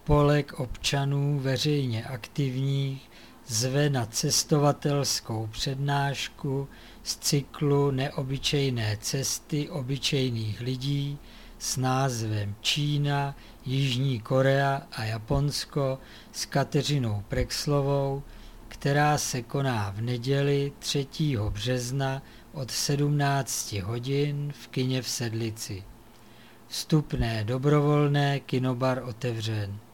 spolek občanů veřejně aktivních zve na cestovatelskou přednášku z cyklu Neobyčejné cesty obyčejných lidí s názvem Čína, Jižní Korea a Japonsko s Kateřinou Prexlovou, která se koná v neděli 3. března od 17 hodin v kině v Sedlici. Vstupné dobrovolné, kinobar otevřen.